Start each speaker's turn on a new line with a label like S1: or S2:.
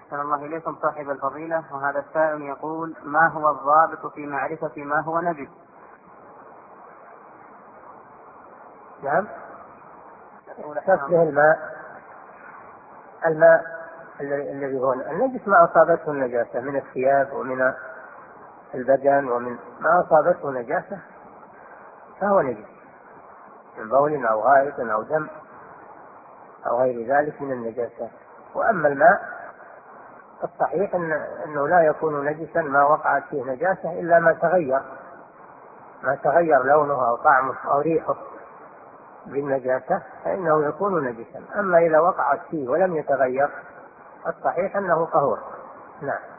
S1: أحسن الله إليكم صاحب الفضيلة. وهذا السائل يقول: ما هو الضابط في معرفة ما هو نجس؟
S2: نعم. تشبه الماء الذي هو النجس ما أصابته النجاسة من الثياب ومن البدن ومن ما أصابته نجاسة فهو نجس، من بول أو غائط أو دم أو غير ذلك من النجاسات. وأما الماء الصحيح أنه لا يكون نجسا ما وقعت فيه نجاسة إلا ما تغير لونه أو طعمه أو ريحه بالنجاسة فإنه يكون نجسا. أما إذا وقعت فيه ولم يتغير الصحيح أنه طهور. نعم.